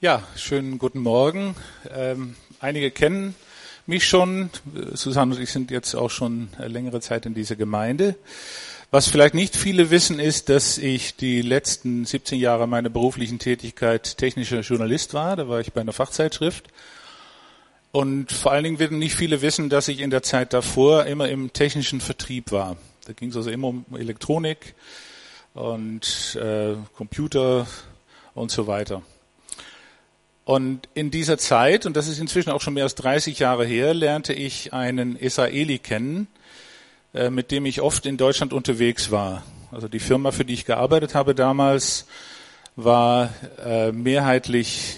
Ja, schönen guten Morgen. Einige kennen mich schon. Susanne und ich sind jetzt auch schon längere Zeit in dieser Gemeinde. Was vielleicht nicht viele wissen, ist, dass ich die letzten 17 Jahre meiner beruflichen Tätigkeit technischer Journalist war. Da war ich bei einer Fachzeitschrift. Und vor allen Dingen werden nicht viele wissen, dass ich in der Zeit davor immer im technischen Vertrieb war. Da ging es also immer um Elektronik und Computer und so weiter. Und in dieser Zeit, und das ist inzwischen auch schon mehr als 30 Jahre her, lernte ich einen Israeli kennen, mit dem ich oft in Deutschland unterwegs war. Also die Firma, für die ich gearbeitet habe damals, war mehrheitlich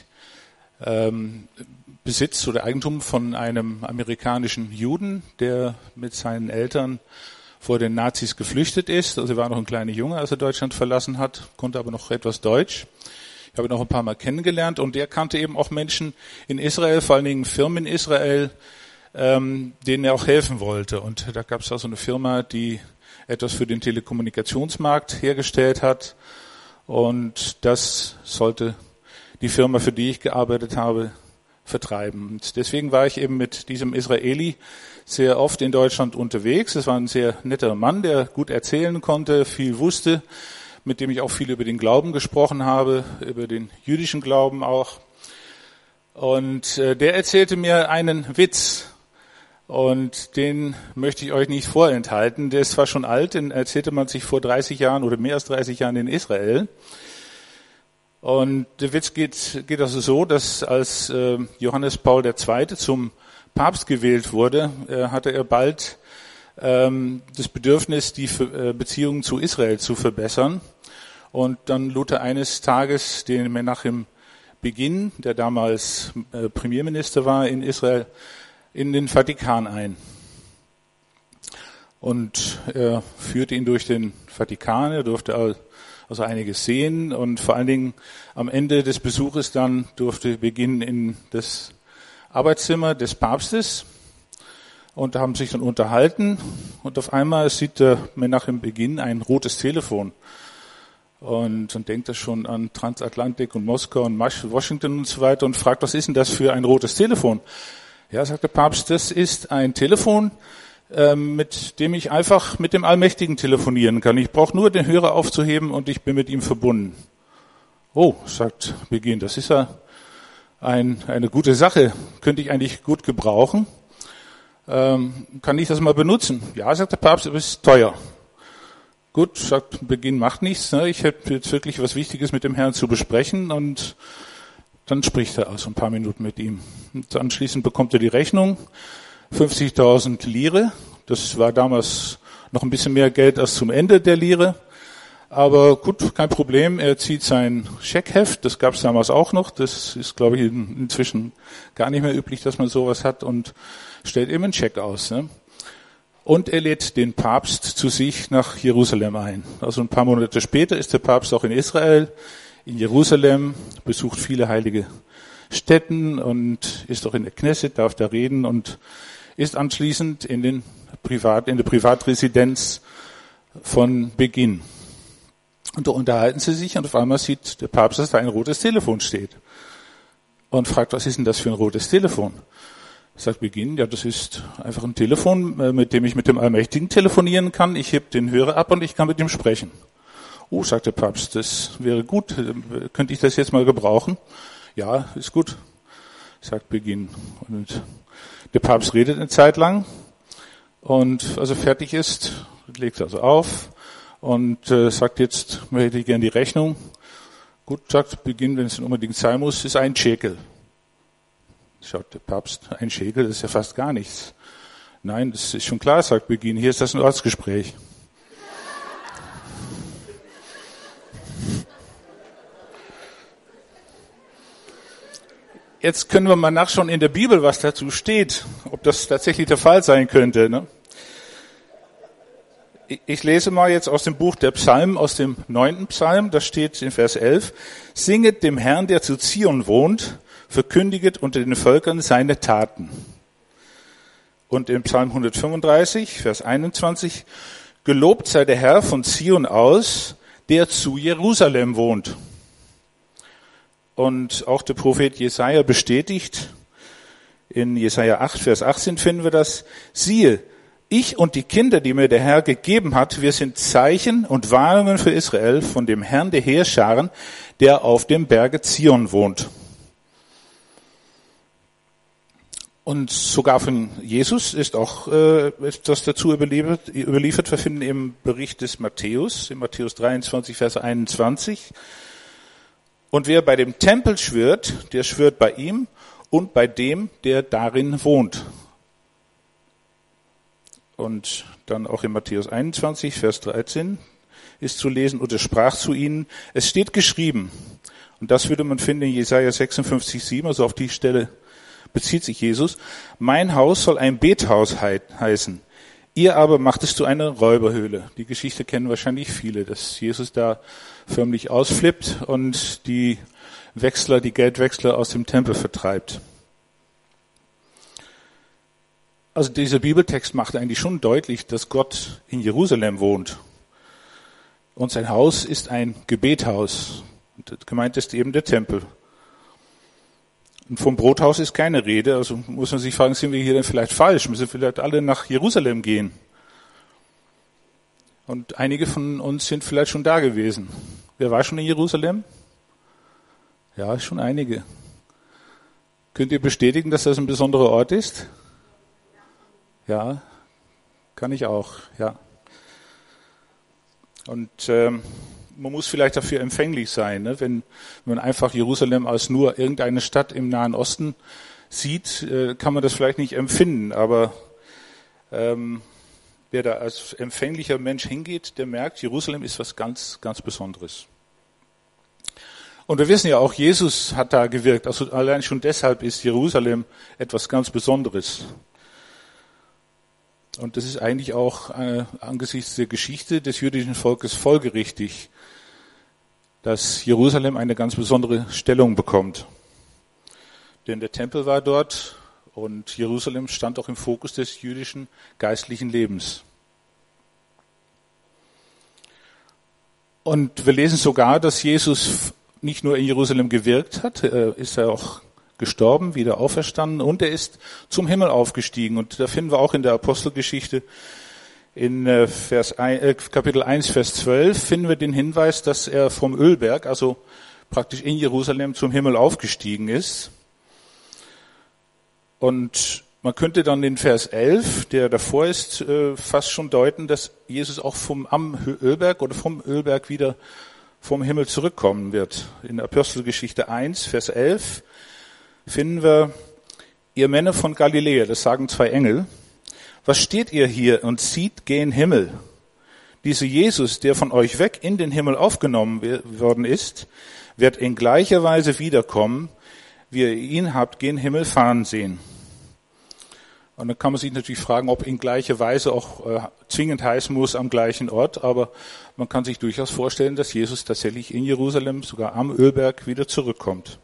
Besitz oder Eigentum von einem amerikanischen Juden, der mit seinen Eltern vor den Nazis geflüchtet ist. Also er war noch ein kleiner Junge, als er Deutschland verlassen hat, konnte aber noch etwas Deutsch. Ich habe ihn noch ein paar Mal kennengelernt und der kannte eben auch Menschen in Israel, vor allen Dingen Firmen in Israel, denen er auch helfen wollte. Und da gab es auch so eine Firma, die etwas für den Telekommunikationsmarkt hergestellt hat. Und das sollte die Firma, für die ich gearbeitet habe, vertreiben. Und deswegen war ich eben mit diesem Israeli sehr oft in Deutschland unterwegs. Es war ein sehr netter Mann, der gut erzählen konnte, viel wusste, mit dem ich auch viel über den Glauben gesprochen habe, über den jüdischen Glauben auch. Und der erzählte mir einen Witz. Und den möchte ich euch nicht vorenthalten. Der ist zwar schon alt, den erzählte man sich vor 30 Jahren oder mehr als 30 Jahren in Israel. Und der Witz geht also so, dass als Johannes Paul II. Zum Papst gewählt wurde, hatte er bald das Bedürfnis, die Beziehungen zu Israel zu verbessern. Und dann lud er eines Tages den Menachem Begin, der damals Premierminister war in Israel, in den Vatikan ein. Und er führte ihn durch den Vatikan, er durfte also einiges sehen und vor allen Dingen am Ende des Besuches dann durfte Begin in das Arbeitszimmer des Papstes. Und da haben sich dann unterhalten und auf einmal sieht der Menachem Begin ein rotes Telefon. Und dann denkt er schon an Transatlantik und Moskau und Washington und so weiter und fragt, was ist denn das für ein rotes Telefon? Ja, sagt der Papst, das ist ein Telefon, mit dem ich einfach mit dem Allmächtigen telefonieren kann. Ich brauche nur den Hörer aufzuheben und ich bin mit ihm verbunden. Oh, sagt Begin, das ist ja eine gute Sache, könnte ich eigentlich gut gebrauchen. Kann ich das mal benutzen? Ja, sagt der Papst, aber es ist teuer. Gut, sagt Begin, macht nichts. Ne? Ich hätte jetzt wirklich was Wichtiges mit dem Herrn zu besprechen und dann spricht er also ein paar Minuten mit ihm. Und anschließend bekommt er die Rechnung, 50.000 Lire. Das war damals noch ein bisschen mehr Geld als zum Ende der Lire. Aber gut, kein Problem. Er zieht sein Scheckheft, das gab es damals auch noch. Das ist, glaube ich, inzwischen gar nicht mehr üblich, dass man sowas hat und stellt eben einen Scheck aus. Ne? Und er lädt den Papst zu sich nach Jerusalem ein. Also ein paar Monate später ist der Papst auch in Israel, in Jerusalem, besucht viele heilige Stätten und ist auch in der Knesset, darf da reden und ist anschließend in der Privatresidenz von Begin. Und da unterhalten sie sich und auf einmal sieht der Papst, dass da ein rotes Telefon steht. Und fragt, was ist denn das für ein rotes Telefon? Sagt Begin, ja, das ist einfach ein Telefon, mit dem ich mit dem Allmächtigen telefonieren kann. Ich heb den Hörer ab und ich kann mit ihm sprechen. Oh, sagt der Papst, das wäre gut. Könnte ich das jetzt mal gebrauchen? Ja, ist gut, sagt Begin. Und der Papst redet eine Zeit lang und als er fertig ist, legt er also auf und sagt, jetzt möchte ich gerne die Rechnung. Gut, sagt Begin, wenn es unbedingt sein muss, ist ein Schekel. Schaut der Papst, ein Schekel, das ist ja fast gar nichts. Nein, das ist schon klar, sagt Begin, hier ist das ein Ortsgespräch. Jetzt können wir mal nachschauen in der Bibel, was dazu steht, ob das tatsächlich der Fall sein könnte. Ne? Ich lese mal jetzt aus dem Buch der Psalmen, aus dem 9. Psalm, da steht in Vers 11, Singet dem Herrn, der zu Zion wohnt, verkündiget unter den Völkern seine Taten. Und im Psalm 135, Vers 21, Gelobt sei der Herr von Zion aus, der zu Jerusalem wohnt. Und auch der Prophet Jesaja bestätigt, in Jesaja 8, Vers 18 finden wir das: Siehe, ich und die Kinder, die mir der Herr gegeben hat, wir sind Zeichen und Warnungen für Israel von dem Herrn der Heerscharen, der auf dem Berge Zion wohnt. Und sogar von Jesus ist auch etwas dazu überliefert. Wir finden im Bericht des Matthäus, in Matthäus 23, Vers 21. Und wer bei dem Tempel schwört, der schwört bei ihm und bei dem, der darin wohnt. Und dann auch in Matthäus 21, Vers 13 ist zu lesen: Und er sprach zu ihnen, es steht geschrieben. Und das würde man finden in Jesaja 56, 7, also auf die Stelle bezieht sich Jesus: Mein Haus soll ein Bethaus heißen. Ihr aber macht es zu einer Räuberhöhle. Die Geschichte kennen wahrscheinlich viele, dass Jesus da förmlich ausflippt und die Geldwechsler aus dem Tempel vertreibt. Also dieser Bibeltext macht eigentlich schon deutlich, dass Gott in Jerusalem wohnt. Und sein Haus ist ein Gebethaus. Und gemeint ist eben der Tempel. Und vom Brothaus ist keine Rede. Also muss man sich fragen, sind wir hier denn vielleicht falsch? Müssen wir vielleicht alle nach Jerusalem gehen? Und einige von uns sind vielleicht schon da gewesen. Wer war schon in Jerusalem? Ja, schon einige. Könnt ihr bestätigen, dass das ein besonderer Ort ist? Ja, kann ich auch, ja. Und man muss vielleicht dafür empfänglich sein, ne? Wenn man einfach Jerusalem als nur irgendeine Stadt im Nahen Osten sieht, kann man das vielleicht nicht empfinden. Aber wer da als empfänglicher Mensch hingeht, der merkt, Jerusalem ist was ganz, ganz Besonderes. Und wir wissen ja auch, Jesus hat da gewirkt. Also allein schon deshalb ist Jerusalem etwas ganz Besonderes. Und das ist eigentlich auch angesichts der Geschichte des jüdischen Volkes folgerichtig, dass Jerusalem eine ganz besondere Stellung bekommt. Denn der Tempel war dort und Jerusalem stand auch im Fokus des jüdischen geistlichen Lebens. Und wir lesen sogar, dass Jesus nicht nur in Jerusalem gewirkt hat, ist er auch gestorben, wieder auferstanden und er ist zum Himmel aufgestiegen. Und da finden wir auch in der Apostelgeschichte in Kapitel 1, Vers 12 finden wir den Hinweis, dass er vom Ölberg, also praktisch in Jerusalem, zum Himmel aufgestiegen ist. Und man könnte dann den Vers 11, der davor ist, fast schon deuten, dass Jesus auch am Ölberg oder vom Ölberg wieder vom Himmel zurückkommen wird. In Apostelgeschichte 1, Vers 11 finden wir: Ihr Männer von Galiläa, das sagen zwei Engel, was steht ihr hier und sieht gen Himmel? Dieser Jesus, der von euch weg in den Himmel aufgenommen worden ist, wird in gleicher Weise wiederkommen, wie ihr ihn habt gen Himmel fahren sehen. Und dann kann man sich natürlich fragen, ob in gleicher Weise auch zwingend heißen muss am gleichen Ort, aber man kann sich durchaus vorstellen, dass Jesus tatsächlich in Jerusalem, sogar am Ölberg, wieder zurückkommt.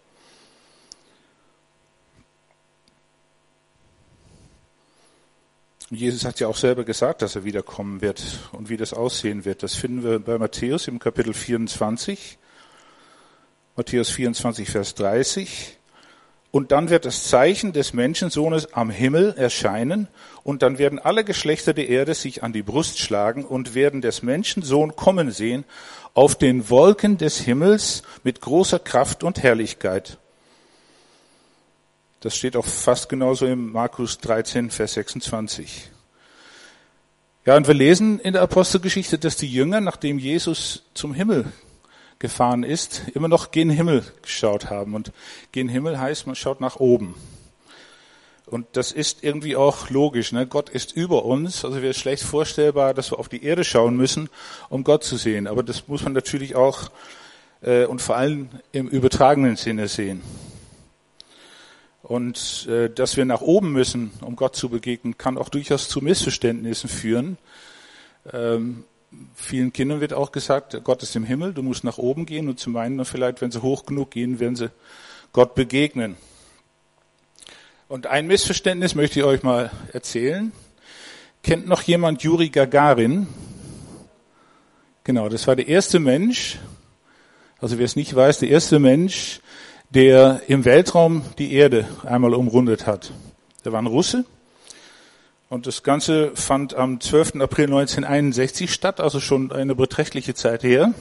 Jesus hat ja auch selber gesagt, dass er wiederkommen wird und wie das aussehen wird. Das finden wir bei Matthäus im Kapitel 24. Matthäus 24, Vers 30. Und dann wird das Zeichen des Menschensohnes am Himmel erscheinen und dann werden alle Geschlechter der Erde sich an die Brust schlagen und werden des Menschensohn kommen sehen auf den Wolken des Himmels mit großer Kraft und Herrlichkeit. Das steht auch fast genauso im Markus 13, Vers 26. Ja, und wir lesen in der Apostelgeschichte, dass die Jünger, nachdem Jesus zum Himmel gefahren ist, immer noch gen Himmel geschaut haben. Und gen Himmel heißt, man schaut nach oben. Und das ist irgendwie auch logisch, ne? Gott ist über uns, also wäre es schlecht vorstellbar, dass wir auf die Erde schauen müssen, um Gott zu sehen. Aber das muss man natürlich auch und vor allem im übertragenen Sinne sehen. Und dass wir nach oben müssen, um Gott zu begegnen, kann auch durchaus zu Missverständnissen führen. Vielen Kindern wird auch gesagt, Gott ist im Himmel, du musst nach oben gehen, und zum einen vielleicht, wenn sie hoch genug gehen, werden sie Gott begegnen. Und ein Missverständnis möchte ich euch mal erzählen. Kennt noch jemand Juri Gagarin? Genau, das war der erste Mensch, also wer es nicht weiß, der erste Mensch, der im Weltraum die Erde einmal umrundet hat. Der war ein Russe. Und das Ganze fand am 12. April 1961 statt, also schon eine beträchtliche Zeit her.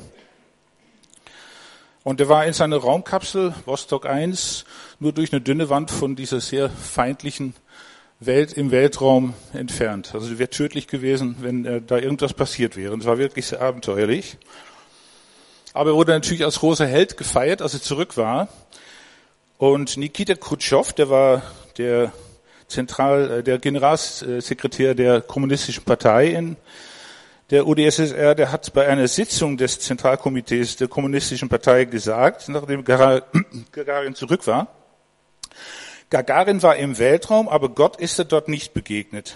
Und er war in seiner Raumkapsel Vostok 1 nur durch eine dünne Wand von dieser sehr feindlichen Welt im Weltraum entfernt. Also wäre tödlich gewesen, wenn da irgendwas passiert wäre. Und es war wirklich sehr abenteuerlich. Aber er wurde natürlich als großer Held gefeiert, als er zurück war. Und Nikita Khrushchev, der war der Generalsekretär der Kommunistischen Partei in der UdSSR, der hat bei einer Sitzung des Zentralkomitees der Kommunistischen Partei gesagt, nachdem Gagarin zurück war, Gagarin war im Weltraum, aber Gott ist er dort nicht begegnet.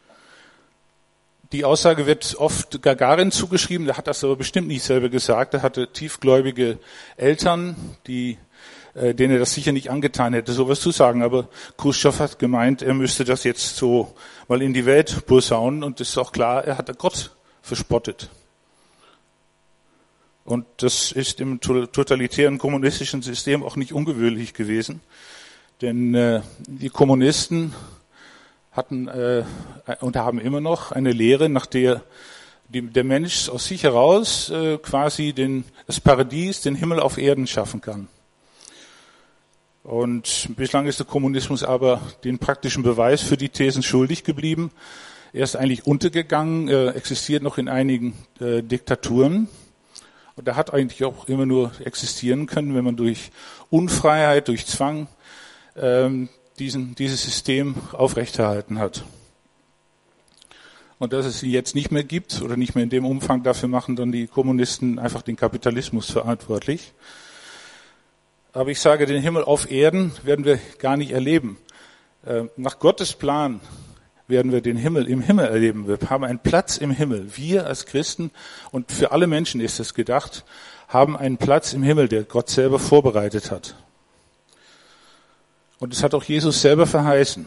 Die Aussage wird oft Gagarin zugeschrieben, der hat das aber bestimmt nicht selber gesagt. Er hatte tiefgläubige Eltern, denen er das sicher nicht angetan hätte, sowas zu sagen. Aber Khrushchev hat gemeint, er müsste das jetzt so mal in die Welt posaunen. Und es ist auch klar, er hat Gott verspottet. Und das ist im totalitären kommunistischen System auch nicht ungewöhnlich gewesen. Denn die Kommunisten hatten und haben immer noch eine Lehre, nach der der Mensch aus sich heraus quasi das Paradies, den Himmel auf Erden schaffen kann. Und bislang ist der Kommunismus aber den praktischen Beweis für die Thesen schuldig geblieben. Er ist eigentlich untergegangen, existiert noch in einigen Diktaturen. Und er hat eigentlich auch immer nur existieren können, wenn man durch Unfreiheit, durch Zwang dieses System aufrechterhalten hat. Und dass es sie jetzt nicht mehr gibt oder nicht mehr in dem Umfang, dafür machen dann die Kommunisten einfach den Kapitalismus verantwortlich. Aber ich sage, den Himmel auf Erden werden wir gar nicht erleben. Nach Gottes Plan werden wir den Himmel im Himmel erleben. Wir haben einen Platz im Himmel. Wir als Christen, und für alle Menschen ist es gedacht, haben einen Platz im Himmel, der Gott selber vorbereitet hat. Und das hat auch Jesus selber verheißen.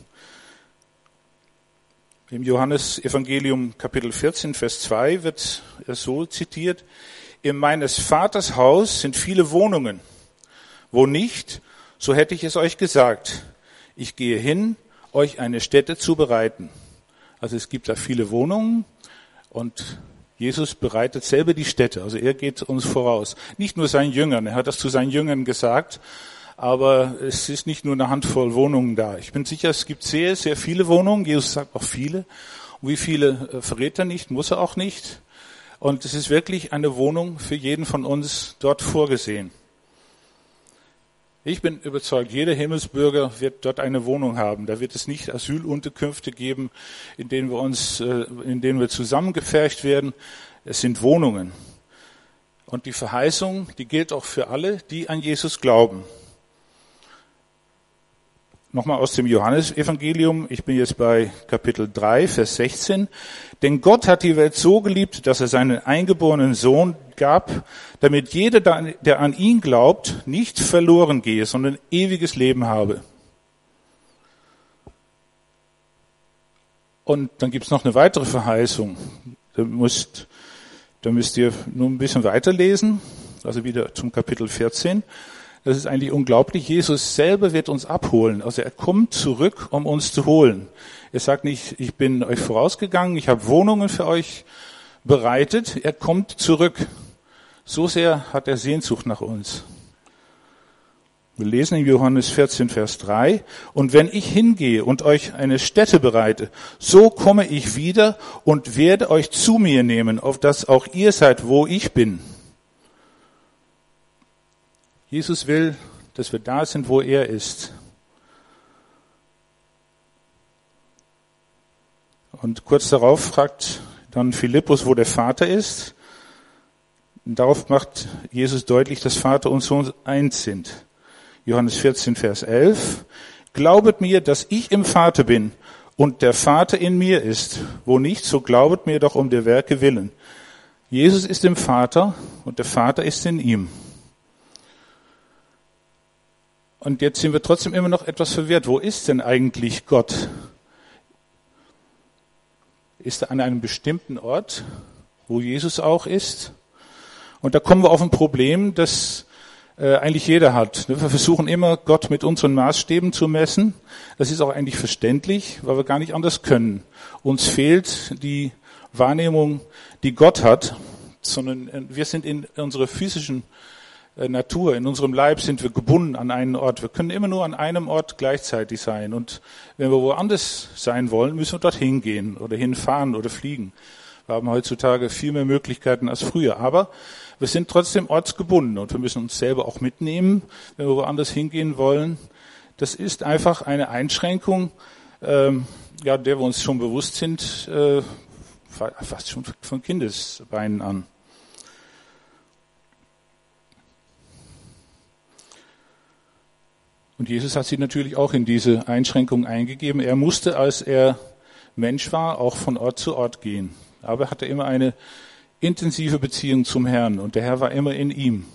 Im Johannes-Evangelium Kapitel 14, Vers 2 wird er so zitiert: In meines Vaters Haus sind viele Wohnungen. Wo nicht, so hätte ich es euch gesagt. Ich gehe hin, euch eine Stätte zu bereiten. Also es gibt da viele Wohnungen und Jesus bereitet selber die Stätte. Also er geht uns voraus. Nicht nur seinen Jüngern, er hat das zu seinen Jüngern gesagt, aber es ist nicht nur eine Handvoll Wohnungen da. Ich bin sicher, es gibt sehr, sehr viele Wohnungen. Jesus sagt auch viele. Und wie viele verrät er nicht, muss er auch nicht. Und es ist wirklich eine Wohnung für jeden von uns dort vorgesehen. Ich bin überzeugt, jeder Himmelsbürger wird dort eine Wohnung haben. Da wird es nicht Asylunterkünfte geben, in denen wir zusammengepfercht werden. Es sind Wohnungen. Und die Verheißung, die gilt auch für alle, die an Jesus glauben. Nochmal aus dem Johannesevangelium. Ich bin jetzt bei Kapitel 3, Vers 16. Denn Gott hat die Welt so geliebt, dass er seinen eingeborenen Sohn gab, damit jeder, der an ihn glaubt, nicht verloren gehe, sondern ewiges Leben habe. Und dann gibt's noch eine weitere Verheißung. Da müsst ihr nur ein bisschen weiterlesen, also wieder zum Kapitel 14. Das ist eigentlich unglaublich. Jesus selber wird uns abholen. Also er kommt zurück, um uns zu holen. Er sagt nicht, ich bin euch vorausgegangen, ich habe Wohnungen für euch bereitet. Er kommt zurück. So sehr hat er Sehnsucht nach uns. Wir lesen in Johannes 14, Vers 3. Und wenn ich hingehe und euch eine Stätte bereite, so komme ich wieder und werde euch zu mir nehmen, auf dass auch ihr seid, wo ich bin. Jesus will, dass wir da sind, wo er ist. Und kurz darauf fragt dann Philippus, wo der Vater ist. Und darauf macht Jesus deutlich, dass Vater und Sohn eins sind. Johannes 14, Vers 11. Glaubet mir, dass ich im Vater bin und der Vater in mir ist. Wo nicht, so glaubet mir doch um der Werke willen. Jesus ist im Vater und der Vater ist in ihm. Und jetzt sind wir trotzdem immer noch etwas verwirrt. Wo ist denn eigentlich Gott? Ist er an einem bestimmten Ort, wo Jesus auch ist? Und da kommen wir auf ein Problem, dass eigentlich jeder hat. Wir versuchen immer, Gott mit unseren Maßstäben zu messen. Das ist auch eigentlich verständlich, weil wir gar nicht anders können. Uns fehlt die Wahrnehmung, die Gott hat, sondern wir sind in unserer physischen Natur, in unserem Leib sind wir gebunden an einen Ort. Wir können immer nur an einem Ort gleichzeitig sein. Und wenn wir woanders sein wollen, müssen wir dorthin gehen oder hinfahren oder fliegen. Wir haben heutzutage viel mehr Möglichkeiten als früher. Aber wir sind trotzdem ortsgebunden und wir müssen uns selber auch mitnehmen, wenn wir woanders hingehen wollen. Das ist einfach eine Einschränkung, der wir uns schon bewusst sind, fast schon von Kindesbeinen an. Und Jesus hat sie natürlich auch in diese Einschränkung eingegeben. Er musste, als er Mensch war, auch von Ort zu Ort gehen. Aber er hatte immer eine intensive Beziehung zum Herrn und der Herr war immer in ihm.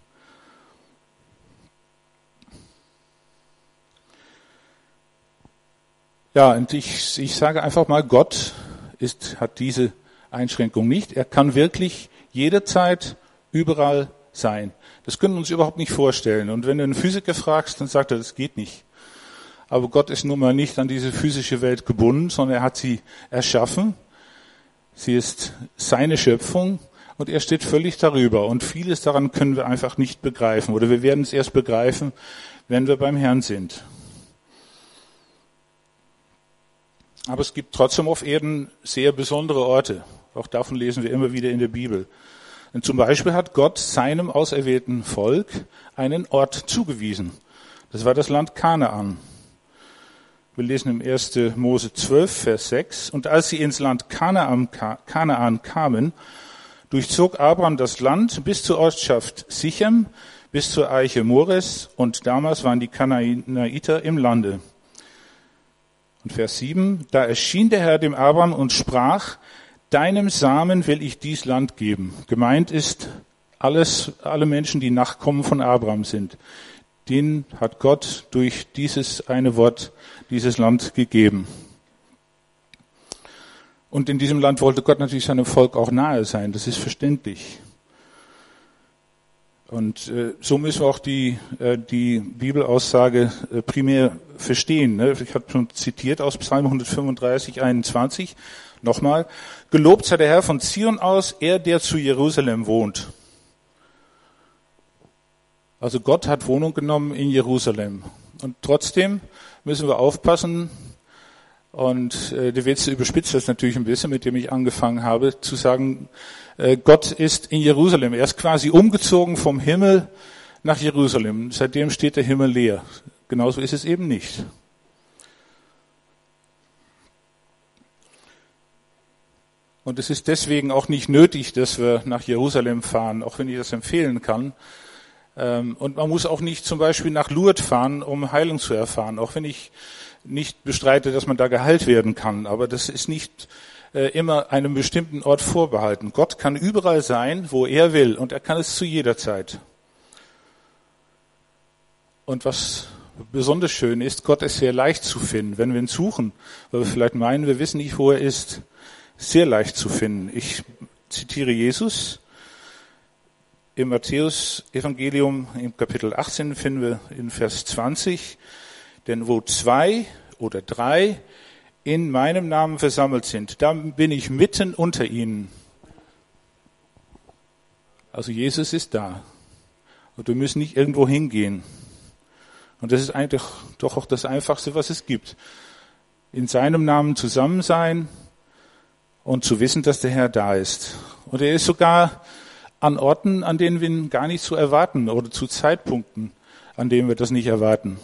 Ja, und ich sage einfach mal, Gott hat diese Einschränkung nicht. Er kann wirklich jederzeit überall sein. Das können wir uns überhaupt nicht vorstellen. Und wenn du einen Physiker fragst, dann sagt er, das geht nicht. Aber Gott ist nun mal nicht an diese physische Welt gebunden, sondern er hat sie erschaffen. Sie ist seine Schöpfung und er steht völlig darüber. Und vieles daran können wir einfach nicht begreifen. Oder wir werden es erst begreifen, wenn wir beim Herrn sind. Aber es gibt trotzdem auf Erden sehr besondere Orte. Auch davon lesen wir immer wieder in der Bibel. Und zum Beispiel hat Gott seinem auserwählten Volk einen Ort zugewiesen. Das war das Land Kanaan. Wir lesen im 1. Mose 12, Vers 6. Und als sie ins Land Kanaan kamen, durchzog Abraham das Land bis zur Ortschaft Sichem, bis zur Eiche Mores. Und damals waren die Kanaaniter im Lande. Und Vers 7. Da erschien der Herr dem Abraham und sprach, deinem Samen will ich dies Land geben. Gemeint ist alle Menschen, die Nachkommen von Abraham sind. Denen hat Gott durch dieses eine Wort dieses Land gegeben. Und in diesem Land wollte Gott natürlich seinem Volk auch nahe sein. Das ist verständlich. Und so müssen wir auch die Bibelaussage primär verstehen. Ne? Ich habe schon zitiert aus Psalm 135, 21. Nochmal, gelobt sei der Herr von Zion aus, er, der zu Jerusalem wohnt. Also Gott hat Wohnung genommen in Jerusalem. Und trotzdem müssen wir aufpassen, und der Witz überspitzt das natürlich ein bisschen, mit dem ich angefangen habe, zu sagen, Gott ist in Jerusalem. Er ist quasi umgezogen vom Himmel nach Jerusalem. Seitdem steht der Himmel leer. Genauso ist es eben nicht. Und es ist deswegen auch nicht nötig, dass wir nach Jerusalem fahren, auch wenn ich das empfehlen kann. Und man muss auch nicht zum Beispiel nach Lourdes fahren, um Heilung zu erfahren, auch wenn ich nicht bestreite, dass man da geheilt werden kann. Aber das ist nicht immer einem bestimmten Ort vorbehalten. Gott kann überall sein, wo er will, und er kann es zu jeder Zeit. Und was besonders schön ist, Gott ist sehr leicht zu finden. Wenn wir ihn suchen, weil wir vielleicht meinen, wir wissen nicht, wo er ist, sehr leicht zu finden. Ich zitiere Jesus. Im Matthäus-Evangelium im Kapitel 18 finden wir in Vers 20, denn wo 2 oder 3 in meinem Namen versammelt sind, da bin ich mitten unter ihnen. Also Jesus ist da. Und wir müssen nicht irgendwo hingehen. Und das ist eigentlich doch auch das Einfachste, was es gibt. In seinem Namen zusammen sein und zu wissen, dass der Herr da ist. Und er ist sogar an Orten, an denen wir ihn gar nicht so erwarten oder zu Zeitpunkten, an denen wir das nicht erwarten.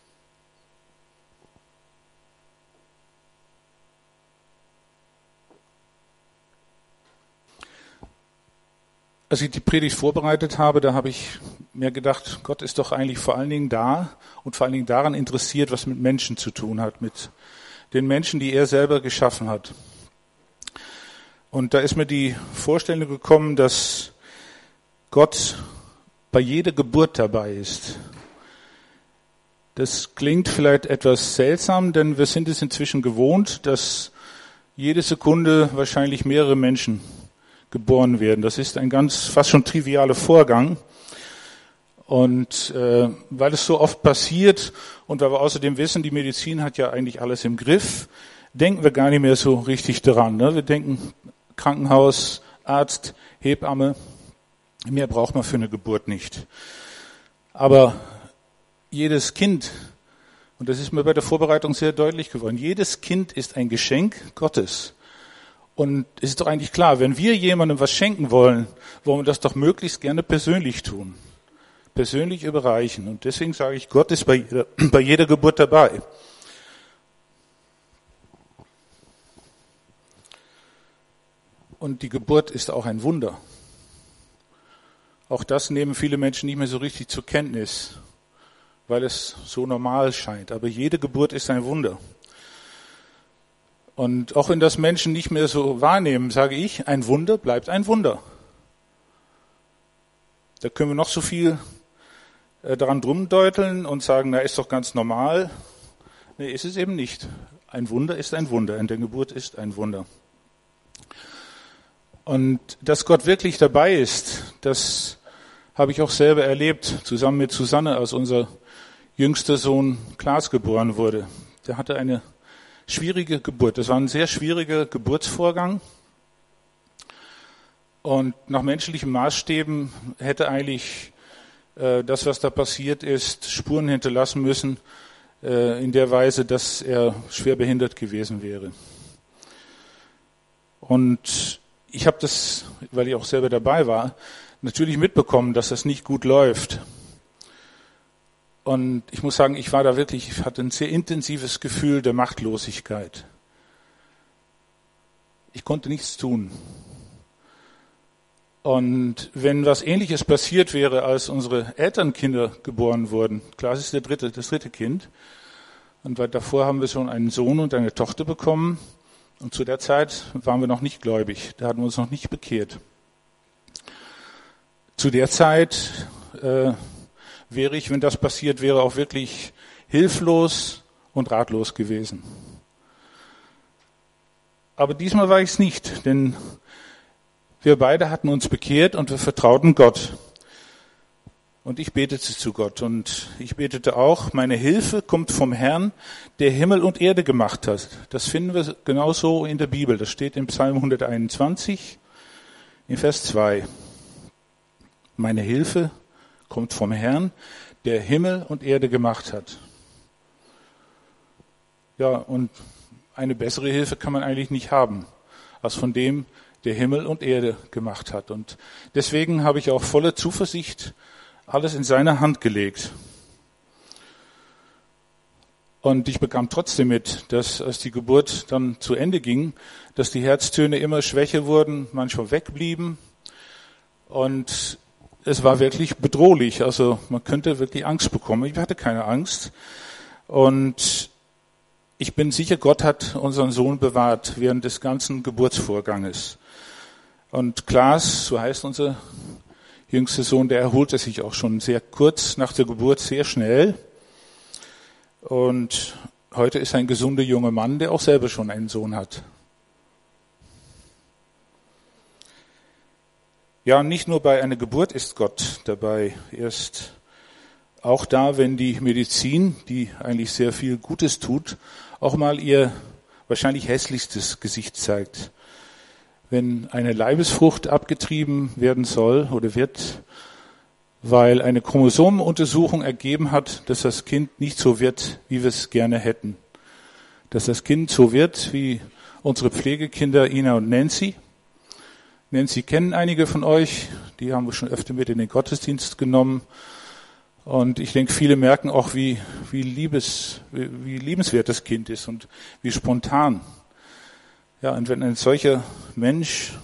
Als ich die Predigt vorbereitet habe, da habe ich mir gedacht, Gott ist doch eigentlich vor allen Dingen da und vor allen Dingen daran interessiert, was mit Menschen zu tun hat, mit den Menschen, die er selber geschaffen hat. Und da ist mir die Vorstellung gekommen, dass Gott bei jeder Geburt dabei ist. Das klingt vielleicht etwas seltsam, denn wir sind es inzwischen gewohnt, dass jede Sekunde wahrscheinlich mehrere Menschen geboren werden. Das ist ein ganz fast schon trivialer Vorgang. Und weil es so oft passiert und weil wir außerdem wissen, die Medizin hat ja eigentlich alles im Griff, denken wir gar nicht mehr so richtig daran. Ne? Wir denken Krankenhaus, Arzt, Hebamme, mehr braucht man für eine Geburt nicht. Aber jedes Kind, und das ist mir bei der Vorbereitung sehr deutlich geworden, jedes Kind ist ein Geschenk Gottes. Und es ist doch eigentlich klar, wenn wir jemandem was schenken wollen, wollen wir das doch möglichst gerne persönlich tun. Persönlich überreichen. Und deswegen sage ich, Gott ist bei jeder Geburt dabei. Und die Geburt ist auch ein Wunder. Auch das nehmen viele Menschen nicht mehr so richtig zur Kenntnis, weil es so normal scheint. Aber jede Geburt ist ein Wunder. Und auch wenn das Menschen nicht mehr so wahrnehmen, sage ich, ein Wunder bleibt ein Wunder. Da können wir noch so viel daran drumdeuteln und sagen, na, ist doch ganz normal. Nee, ist es eben nicht. Ein Wunder ist ein Wunder. In der Geburt ist ein Wunder. Und dass Gott wirklich dabei ist, das habe ich auch selber erlebt, zusammen mit Susanne, als unser jüngster Sohn Klaas geboren wurde. Der hatte eine schwierige Geburt. Das war ein sehr schwieriger Geburtsvorgang. Und nach menschlichen Maßstäben hätte eigentlich das, was da passiert ist, Spuren hinterlassen müssen, in der Weise, dass er schwer behindert gewesen wäre. Und ich habe das, weil ich auch selber dabei war, natürlich mitbekommen, dass das nicht gut läuft. Und ich muss sagen, ich hatte ein sehr intensives Gefühl der Machtlosigkeit. Ich konnte nichts tun. Und wenn was Ähnliches passiert wäre, als unsere Elternkinder geboren wurden, Klaas ist das dritte Kind, und davor haben wir schon einen Sohn und eine Tochter bekommen, und zu der Zeit waren wir noch nicht gläubig, da hatten wir uns noch nicht bekehrt. Zu der Zeit wäre ich, wenn das passiert wäre, auch wirklich hilflos und ratlos gewesen. Aber diesmal war ich es nicht, denn wir beide hatten uns bekehrt und wir vertrauten Gott. Und ich betete zu Gott und ich betete auch, meine Hilfe kommt vom Herrn, der Himmel und Erde gemacht hat. Das finden wir genauso in der Bibel. Das steht im Psalm 121, in Vers 2. Meine Hilfe kommt vom Herrn, der Himmel und Erde gemacht hat. Ja, und eine bessere Hilfe kann man eigentlich nicht haben, als von dem, der Himmel und Erde gemacht hat. Und deswegen habe ich auch voller Zuversicht alles in seine Hand gelegt. Und ich bekam trotzdem mit, dass als die Geburt dann zu Ende ging, dass die Herztöne immer schwächer wurden, manchmal wegblieben. Und es war wirklich bedrohlich. Also man könnte wirklich Angst bekommen. Ich hatte keine Angst. Und ich bin sicher, Gott hat unseren Sohn bewahrt während des ganzen Geburtsvorganges. Und Klaas, so heißt unser jüngster Sohn, der erholte sich auch schon sehr kurz nach der Geburt, sehr schnell. Und heute ist er ein gesunder junger Mann, der auch selber schon einen Sohn hat. Ja, nicht nur bei einer Geburt ist Gott dabei. Er ist auch da, wenn die Medizin, die eigentlich sehr viel Gutes tut, auch mal ihr wahrscheinlich hässlichstes Gesicht zeigt. Wenn eine Leibesfrucht abgetrieben werden soll oder wird, weil eine Chromosomenuntersuchung ergeben hat, dass das Kind nicht so wird, wie wir es gerne hätten. Dass das Kind so wird wie unsere Pflegekinder Ina und Nancy. Nancy kennen einige von euch, die haben wir schon öfter mit in den Gottesdienst genommen. Und ich denke, viele merken auch, wie liebenswert das Kind ist und wie spontan. Ja, und wenn ein solcher Mensch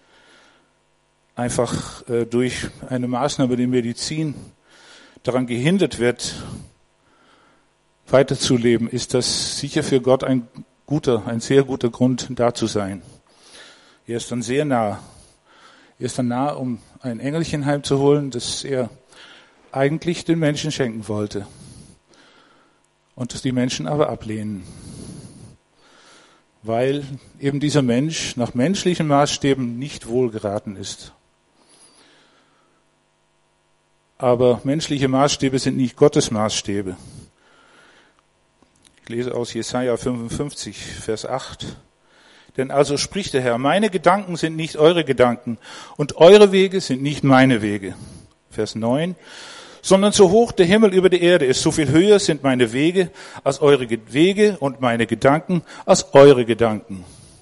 einfach durch eine Maßnahme der Medizin daran gehindert wird, weiterzuleben, ist das sicher für Gott ein sehr guter Grund, da zu sein. Er ist dann sehr nah. Er ist dann nah, um ein Engelchen heimzuholen, das er eigentlich den Menschen schenken wollte. Und das die Menschen aber ablehnen. Weil eben dieser Mensch nach menschlichen Maßstäben nicht wohlgeraten ist. Aber menschliche Maßstäbe sind nicht Gottes Maßstäbe. Ich lese aus Jesaja 55, Vers 8. Denn also spricht der Herr, meine Gedanken sind nicht eure Gedanken und eure Wege sind nicht meine Wege. Vers 9. Sondern so hoch der Himmel über die Erde ist, so viel höher sind meine Wege als eure Wege und meine Gedanken als eure Gedanken.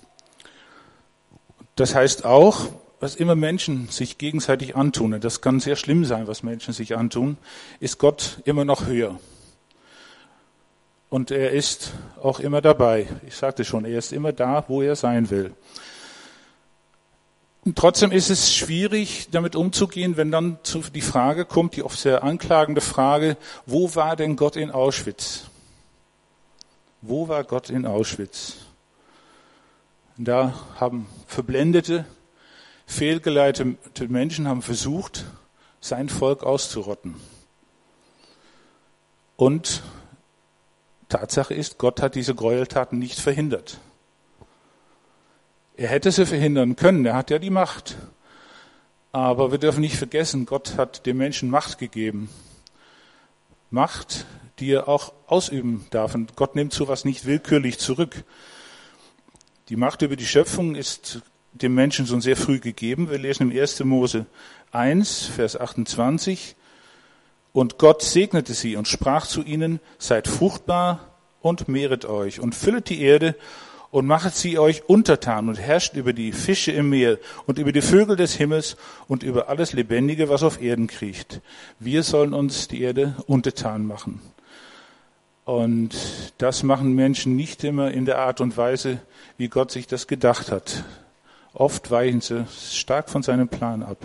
Das heißt auch, was immer Menschen sich gegenseitig antun, und das kann sehr schlimm sein, was Menschen sich antun, ist Gott immer noch höher. Und er ist auch immer dabei. Ich sagte schon, er ist immer da, wo er sein will. Und trotzdem ist es schwierig, damit umzugehen, wenn dann die Frage kommt, die oft sehr anklagende Frage, wo war denn Gott in Auschwitz? Wo war Gott in Auschwitz? Und da haben verblendete, fehlgeleitete Menschen haben versucht, sein Volk auszurotten. Und Tatsache ist, Gott hat diese Gräueltaten nicht verhindert. Er hätte sie verhindern können, er hat ja die Macht. Aber wir dürfen nicht vergessen, Gott hat dem Menschen Macht gegeben. Macht, die er auch ausüben darf. Und Gott nimmt sowas nicht willkürlich zurück. Die Macht über die Schöpfung ist dem Menschen schon sehr früh gegeben. Wir lesen im 1. Mose 1, Vers 28. Und Gott segnete sie und sprach zu ihnen, seid fruchtbar und mehret euch und füllet die Erde und machet sie euch untertan und herrscht über die Fische im Meer und über die Vögel des Himmels und über alles Lebendige, was auf Erden kriecht. Wir sollen uns die Erde untertan machen. Und das machen Menschen nicht immer in der Art und Weise, wie Gott sich das gedacht hat. Oft weichen sie stark von seinem Plan ab.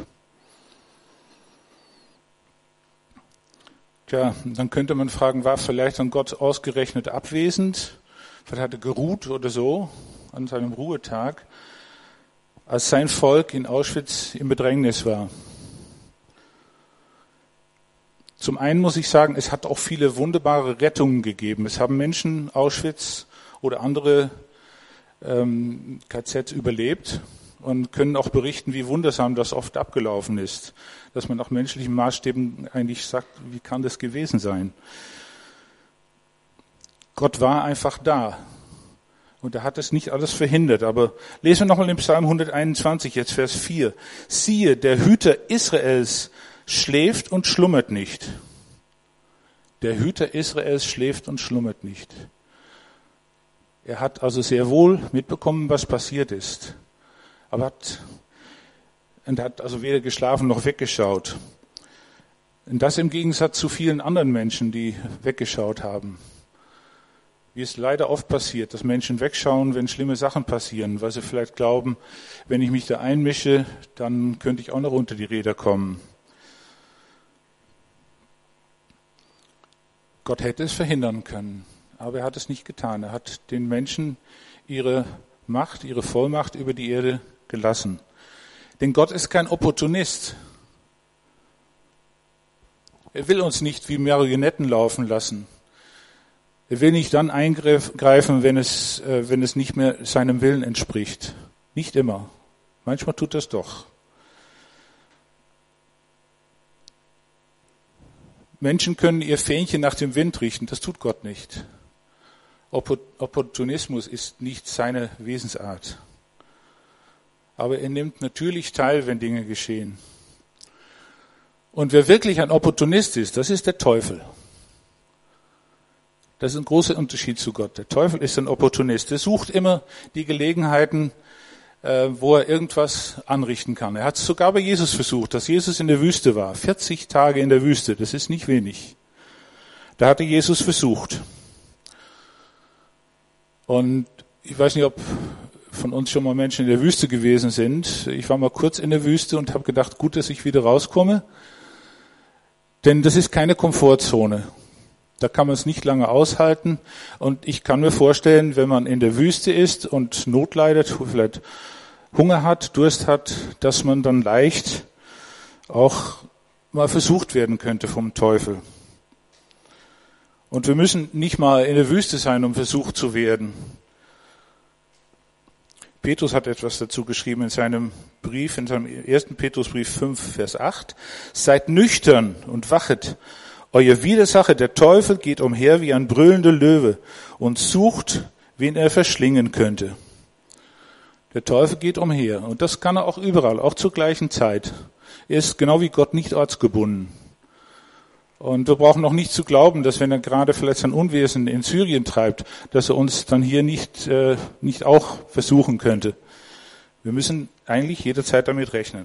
Tja, dann könnte man fragen, war vielleicht dann Gott ausgerechnet abwesend? Vielleicht hat er geruht oder so an seinem Ruhetag, als sein Volk in Auschwitz im Bedrängnis war. Zum einen muss ich sagen, es hat auch viele wunderbare Rettungen gegeben. Es haben Menschen Auschwitz oder andere KZs überlebt und können auch berichten, wie wundersam das oft abgelaufen ist. Dass man nach menschlichen Maßstäben eigentlich sagt, wie kann das gewesen sein? Gott war einfach da. Und er hat es nicht alles verhindert. Aber lesen wir nochmal in Psalm 121, jetzt Vers 4. Siehe, der Hüter Israels schläft und schlummert nicht. Der Hüter Israels schläft und schlummert nicht. Er hat also sehr wohl mitbekommen, was passiert ist. Aber hat also weder geschlafen noch weggeschaut. Und das im Gegensatz zu vielen anderen Menschen, die weggeschaut haben. Wie es leider oft passiert, dass Menschen wegschauen, wenn schlimme Sachen passieren, weil sie vielleicht glauben, wenn ich mich da einmische, dann könnte ich auch noch unter die Räder kommen. Gott hätte es verhindern können, aber er hat es nicht getan. Er hat den Menschen ihre Macht, ihre Vollmacht über die Erde gelassen. Denn Gott ist kein Opportunist. Er will uns nicht wie Marionetten laufen lassen. Er will nicht dann eingreifen, wenn es nicht mehr seinem Willen entspricht. Nicht immer. Manchmal tut das doch. Menschen können ihr Fähnchen nach dem Wind richten, das tut Gott nicht. Opportunismus ist nicht seine Wesensart. Aber er nimmt natürlich teil, wenn Dinge geschehen. Und wer wirklich ein Opportunist ist, das ist der Teufel. Das ist ein großer Unterschied zu Gott. Der Teufel ist ein Opportunist. Er sucht immer die Gelegenheiten, wo er irgendwas anrichten kann. Er hat es sogar bei Jesus versucht, dass Jesus in der Wüste war. 40 Tage in der Wüste, das ist nicht wenig. Da hatte Jesus versucht. Und ich weiß nicht, ob von uns schon mal Menschen in der Wüste gewesen sind. Ich war mal kurz in der Wüste und habe gedacht, gut, dass ich wieder rauskomme. Denn das ist keine Komfortzone. Da kann man es nicht lange aushalten. Und ich kann mir vorstellen, wenn man in der Wüste ist und Not leidet, vielleicht Hunger hat, Durst hat, dass man dann leicht auch mal versucht werden könnte vom Teufel. Und wir müssen nicht mal in der Wüste sein, um versucht zu werden. Petrus hat etwas dazu geschrieben in seinem Brief, in seinem 1. Petrusbrief 5, Vers 8. Seid nüchtern und wachet. Euer Widersacher, der Teufel, geht umher wie ein brüllender Löwe und sucht, wen er verschlingen könnte. Der Teufel geht umher und das kann er auch überall, auch zur gleichen Zeit. Er ist genau wie Gott nicht ortsgebunden. Und wir brauchen auch nicht zu glauben, dass wenn er gerade vielleicht sein Unwesen in Syrien treibt, dass er uns dann hier nicht auch versuchen könnte. Wir müssen eigentlich jederzeit damit rechnen.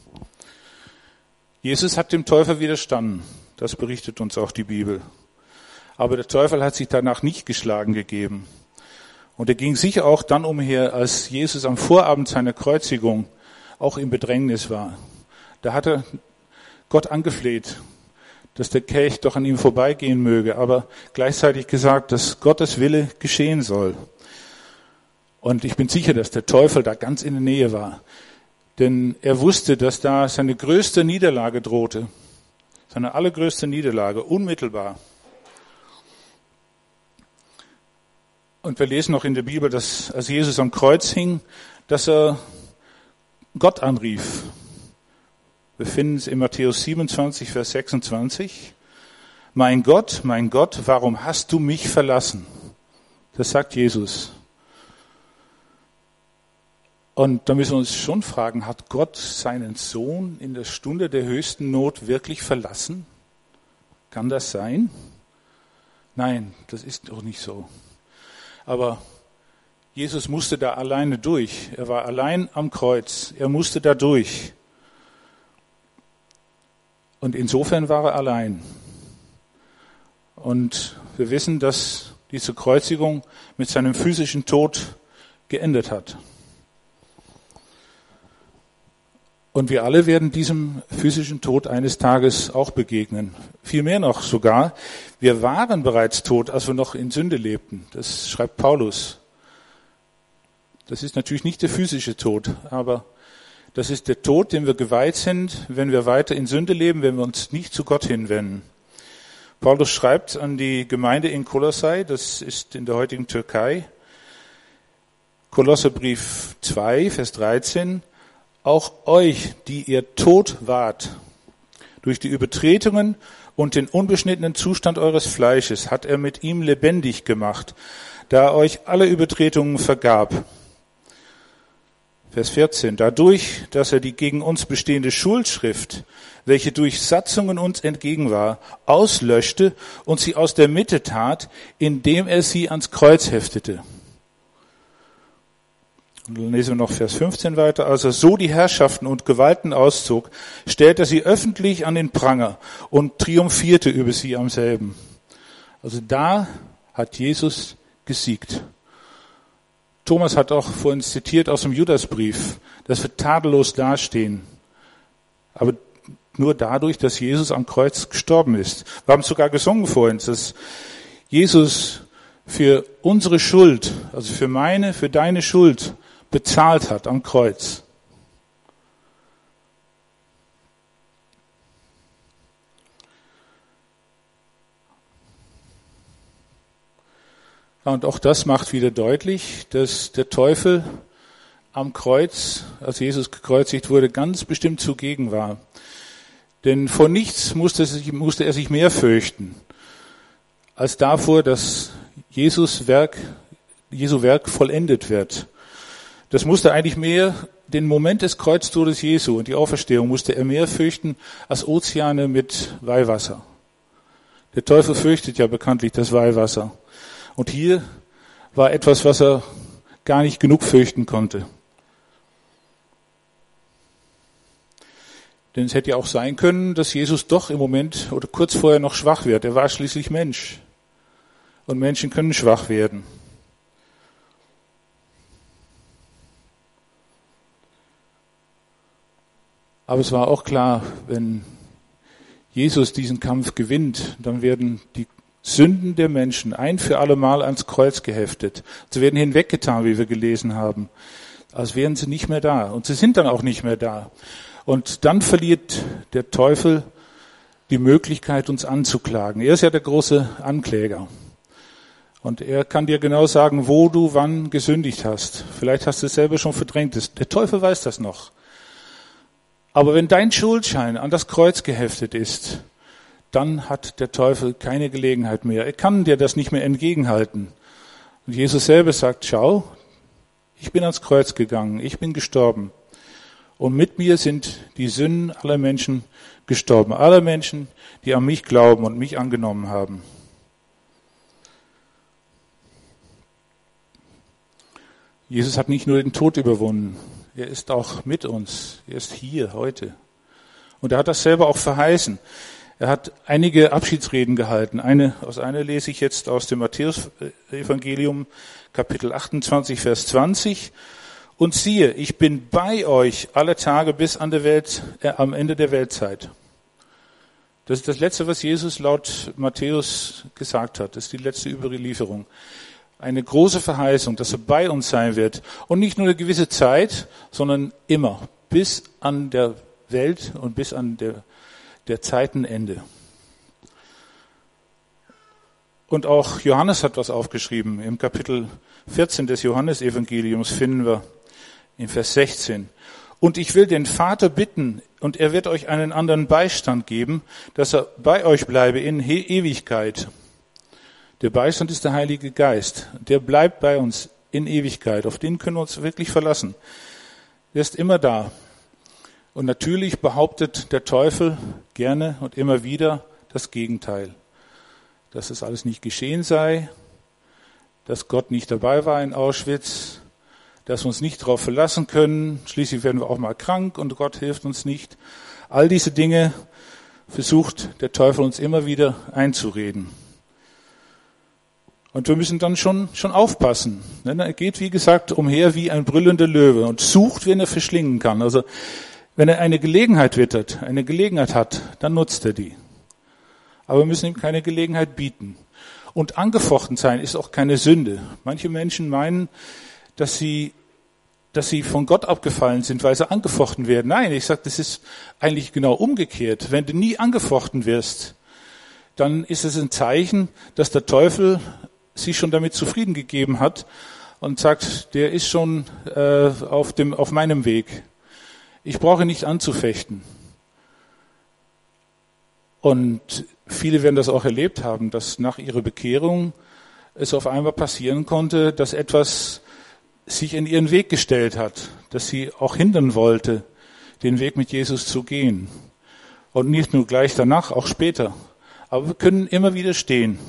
Jesus hat dem Teufel widerstanden. Das berichtet uns auch die Bibel. Aber der Teufel hat sich danach nicht geschlagen gegeben. Und er ging sicher auch dann umher, als Jesus am Vorabend seiner Kreuzigung auch im Bedrängnis war. Da hat er Gott angefleht, dass der Kelch doch an ihm vorbeigehen möge, aber gleichzeitig gesagt, dass Gottes Wille geschehen soll. Und ich bin sicher, dass der Teufel da ganz in der Nähe war. Denn er wusste, dass da seine größte Niederlage drohte. Seine allergrößte Niederlage, unmittelbar. Und wir lesen noch in der Bibel, dass als Jesus am Kreuz hing, dass er Gott anrief. Wir finden es in Matthäus 27, Vers 26. Mein Gott, warum hast du mich verlassen? Das sagt Jesus. Und da müssen wir uns schon fragen, hat Gott seinen Sohn in der Stunde der höchsten Not wirklich verlassen? Kann das sein? Nein, das ist doch nicht so. Aber Jesus musste da alleine durch. Er war allein am Kreuz. Er musste da durch. Und insofern war er allein. Und wir wissen, dass diese Kreuzigung mit seinem physischen Tod geendet hat. Und wir alle werden diesem physischen Tod eines Tages auch begegnen. Viel mehr noch sogar. Wir waren bereits tot, als wir noch in Sünde lebten. Das schreibt Paulus. Das ist natürlich nicht der physische Tod, aber das ist der Tod, dem wir geweiht sind, wenn wir weiter in Sünde leben, wenn wir uns nicht zu Gott hinwenden. Paulus schreibt an die Gemeinde in Kolossai, das ist in der heutigen Türkei, Kolosserbrief 2, Vers 13, auch euch, die ihr tot wart, durch die Übertretungen und den unbeschnittenen Zustand eures Fleisches hat er mit ihm lebendig gemacht, da er euch alle Übertretungen vergab. Vers 14. Dadurch, dass er die gegen uns bestehende Schuldschrift, welche durch Satzungen uns entgegen war, auslöschte und sie aus der Mitte tat, indem er sie ans Kreuz heftete. Und dann lesen wir noch Vers 15 weiter. Als er so die Herrschaften und Gewalten auszog, stellte er sie öffentlich an den Pranger und triumphierte über sie am selben. Also da hat Jesus gesiegt. Thomas hat auch vorhin zitiert aus dem Judasbrief, dass wir tadellos dastehen. Aber nur dadurch, dass Jesus am Kreuz gestorben ist. Wir haben sogar gesungen vorhin, dass Jesus für unsere Schuld, also für meine, für deine Schuld bezahlt hat am Kreuz. Und auch das macht wieder deutlich, dass der Teufel am Kreuz, als Jesus gekreuzigt wurde, ganz bestimmt zugegen war. Denn vor nichts musste er sich mehr fürchten, als davor, dass Jesu Werk vollendet wird. Das musste eigentlich mehr, den Moment des Kreuztodes Jesu und die Auferstehung musste er mehr fürchten als Ozeane mit Weihwasser. Der Teufel fürchtet ja bekanntlich das Weihwasser. Und hier war etwas, was er gar nicht genug fürchten konnte. Denn es hätte ja auch sein können, dass Jesus doch im Moment oder kurz vorher noch schwach wird. Er war schließlich Mensch. Und Menschen können schwach werden. Aber es war auch klar, wenn Jesus diesen Kampf gewinnt, dann werden die Sünden der Menschen ein für alle Mal ans Kreuz geheftet. Sie werden hinweggetan, wie wir gelesen haben. Als wären sie nicht mehr da. Und sie sind dann auch nicht mehr da. Und dann verliert der Teufel die Möglichkeit, uns anzuklagen. Er ist ja der große Ankläger. Und er kann dir genau sagen, wo du wann gesündigt hast. Vielleicht hast du es selber schon verdrängt. Der Teufel weiß das noch. Aber wenn dein Schuldschein an das Kreuz geheftet ist, dann hat der Teufel keine Gelegenheit mehr. Er kann dir das nicht mehr entgegenhalten. Und Jesus selber sagt, schau, ich bin ans Kreuz gegangen, ich bin gestorben. Und mit mir sind die Sünden aller Menschen gestorben. Aller Menschen, die an mich glauben und mich angenommen haben. Jesus hat nicht nur den Tod überwunden, er ist auch mit uns, er ist hier heute. Und er hat das selber auch verheißen. Er hat einige Abschiedsreden gehalten. Eine lese ich jetzt aus dem Matthäus-Evangelium, Kapitel 28, Vers 20. Und siehe, ich bin bei euch alle Tage bis an am Ende der Weltzeit. Das ist das Letzte, was Jesus laut Matthäus gesagt hat. Das ist die letzte Überlieferung. Eine große Verheißung, dass er bei uns sein wird. Und nicht nur eine gewisse Zeit, sondern immer. Bis an der Welt und bis an der Zeitenende. Und auch Johannes hat was aufgeschrieben. Im Kapitel 14 des Johannesevangeliums finden wir in Vers 16. Und ich will den Vater bitten, und er wird euch einen anderen Beistand geben, dass er bei euch bleibe in Ewigkeit. Der Beistand ist der Heilige Geist. Der bleibt bei uns in Ewigkeit. Auf den können wir uns wirklich verlassen. Der ist immer da. Und natürlich behauptet der Teufel gerne und immer wieder das Gegenteil. Dass es alles nicht geschehen sei, dass Gott nicht dabei war in Auschwitz, dass wir uns nicht darauf verlassen können, schließlich werden wir auch mal krank und Gott hilft uns nicht. All diese Dinge versucht der Teufel uns immer wieder einzureden. Und wir müssen dann schon aufpassen. Denn er geht, wie gesagt, umher wie ein brüllender Löwe und sucht, wen er verschlingen kann. Also wenn er eine Gelegenheit wittert, eine Gelegenheit hat, dann nutzt er die. Aber wir müssen ihm keine Gelegenheit bieten. Und angefochten sein ist auch keine Sünde. Manche Menschen meinen, dass sie von Gott abgefallen sind, weil sie angefochten werden. Nein, ich sage, das ist eigentlich genau umgekehrt. Wenn du nie angefochten wirst, dann ist es ein Zeichen, dass der Teufel sich schon damit zufrieden gegeben hat und sagt, der ist schon auf meinem Weg. Ich brauche nicht anzufechten. Und viele werden das auch erlebt haben, dass nach ihrer Bekehrung es auf einmal passieren konnte, dass etwas sich in ihren Weg gestellt hat, dass sie auch hindern wollte, den Weg mit Jesus zu gehen. Und nicht nur gleich danach, auch später. Aber wir können immer wieder stehen.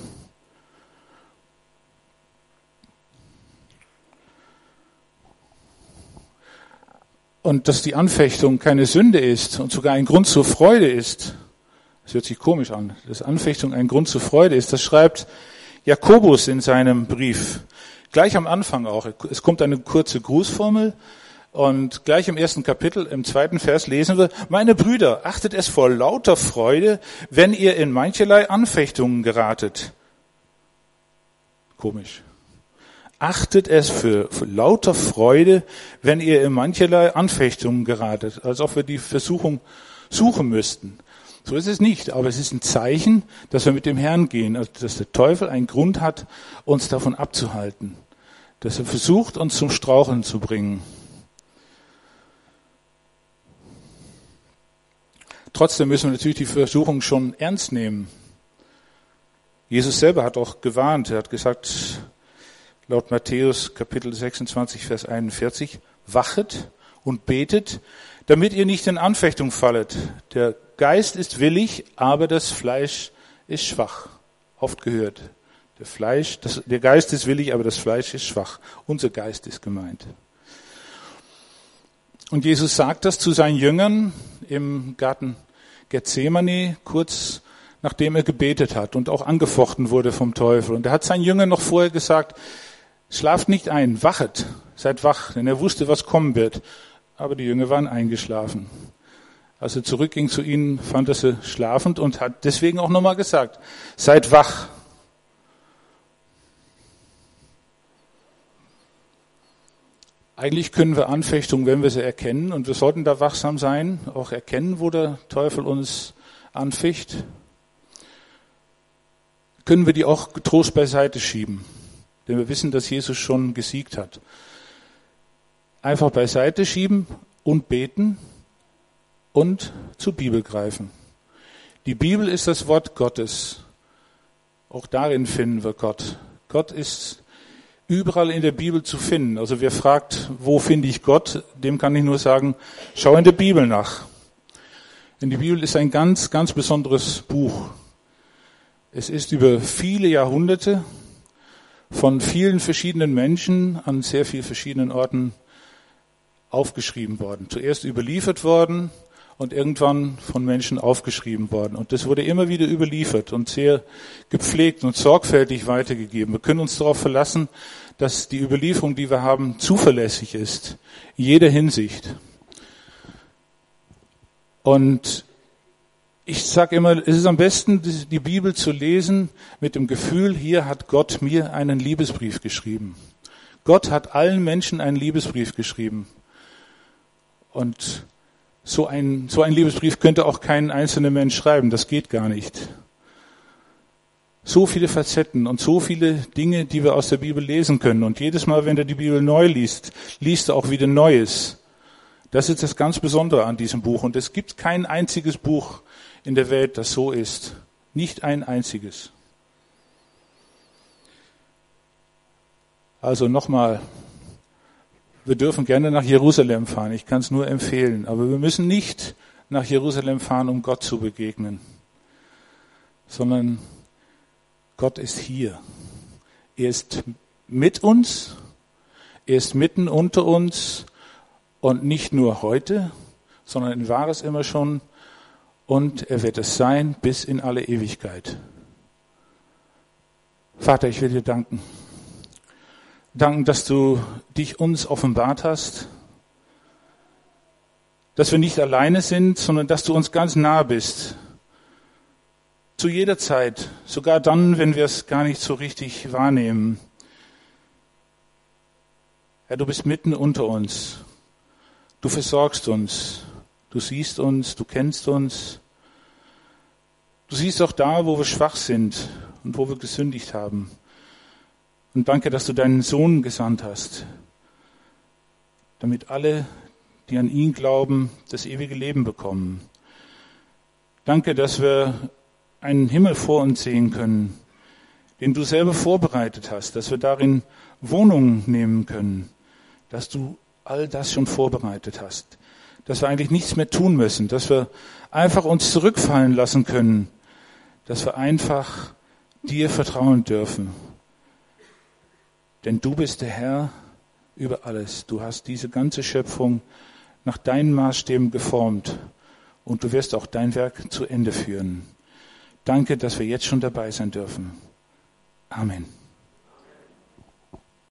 Und dass die Anfechtung keine Sünde ist und sogar ein Grund zur Freude ist, das hört sich komisch an, dass Anfechtung ein Grund zur Freude ist, das schreibt Jakobus in seinem Brief. Gleich am Anfang auch. Es kommt eine kurze Grußformel und gleich im ersten Kapitel, im zweiten Vers lesen wir, meine Brüder, achtet es vor lauter Freude, wenn ihr in mancherlei Anfechtungen geratet. Komisch. Achtet es für lauter Freude, wenn ihr in mancherlei Anfechtungen geratet, als ob wir die Versuchung suchen müssten. So ist es nicht, aber es ist ein Zeichen, dass wir mit dem Herrn gehen, also dass der Teufel einen Grund hat, uns davon abzuhalten, dass er versucht, uns zum Straucheln zu bringen. Trotzdem müssen wir natürlich die Versuchung schon ernst nehmen. Jesus selber hat auch gewarnt, er hat gesagt, laut Matthäus Kapitel 26, Vers 41, wachet und betet, damit ihr nicht in Anfechtung fallet. Der Geist ist willig, aber das Fleisch ist schwach. Oft gehört. Der Geist ist willig, aber das Fleisch ist schwach. Unser Geist ist gemeint. Und Jesus sagt das zu seinen Jüngern im Garten Gethsemane, kurz nachdem er gebetet hat und auch angefochten wurde vom Teufel. Und er hat seinen Jüngern noch vorher gesagt, schlaft nicht ein, wachet, seid wach, denn er wusste, was kommen wird. Aber die Jünger waren eingeschlafen. Als er zurückging zu ihnen, fand er sie schlafend und hat deswegen auch nochmal gesagt, seid wach. Eigentlich können wir Anfechtungen, wenn wir sie erkennen, und wir sollten da wachsam sein, auch erkennen, wo der Teufel uns anficht, können wir die auch getrost beiseite schieben. denn wir wissen, dass Jesus schon gesiegt hat. Einfach beiseite schieben und beten und zur Bibel greifen. Die Bibel ist das Wort Gottes. Auch darin finden wir Gott. Gott ist überall in der Bibel zu finden. Also wer fragt, wo finde ich Gott, dem kann ich nur sagen, schau in der Bibel nach. Denn die Bibel ist ein ganz, ganz besonderes Buch. Es ist über viele Jahrhunderte von vielen verschiedenen Menschen an sehr vielen verschiedenen Orten aufgeschrieben worden. Zuerst überliefert worden und irgendwann von Menschen aufgeschrieben worden. Und das wurde immer wieder überliefert und sehr gepflegt und sorgfältig weitergegeben. Wir können uns darauf verlassen, dass die Überlieferung, die wir haben, zuverlässig ist, in jeder Hinsicht. Und ich sage immer, es ist am besten, die Bibel zu lesen mit dem Gefühl, hier hat Gott mir einen Liebesbrief geschrieben. Gott hat allen Menschen einen Liebesbrief geschrieben. Und so ein Liebesbrief könnte auch kein einzelner Mensch schreiben, das geht gar nicht. So viele Facetten und so viele Dinge, die wir aus der Bibel lesen können. Und jedes Mal, wenn er die Bibel neu liest, liest er auch wieder Neues. Das ist das ganz Besondere an diesem Buch. Und es gibt kein einziges Buch in der Welt, das so ist. Nicht ein einziges. Also nochmal, wir dürfen gerne nach Jerusalem fahren. Ich kann es nur empfehlen. Aber wir müssen nicht nach Jerusalem fahren, um Gott zu begegnen. Sondern Gott ist hier. Er ist mit uns. Er ist mitten unter uns. Und nicht nur heute, sondern war es immer schon. Und er wird es sein bis in alle Ewigkeit. Vater, ich will dir danken. Danken, dass du dich uns offenbart hast. Dass wir nicht alleine sind, sondern dass du uns ganz nah bist. Zu jeder Zeit, sogar dann, wenn wir es gar nicht so richtig wahrnehmen. Herr, du bist mitten unter uns. Du versorgst uns. Du siehst uns, du kennst uns. Du siehst auch da, wo wir schwach sind und wo wir gesündigt haben. Und danke, dass du deinen Sohn gesandt hast, damit alle, die an ihn glauben, das ewige Leben bekommen. Danke, dass wir einen Himmel vor uns sehen können, den du selber vorbereitet hast, dass wir darin Wohnung nehmen können, dass du all das schon vorbereitet hast, dass wir eigentlich nichts mehr tun müssen, dass wir einfach uns zurückfallen lassen können, dass wir einfach dir vertrauen dürfen. Denn du bist der Herr über alles. Du hast diese ganze Schöpfung nach deinen Maßstäben geformt und du wirst auch dein Werk zu Ende führen. Danke, dass wir jetzt schon dabei sein dürfen. Amen.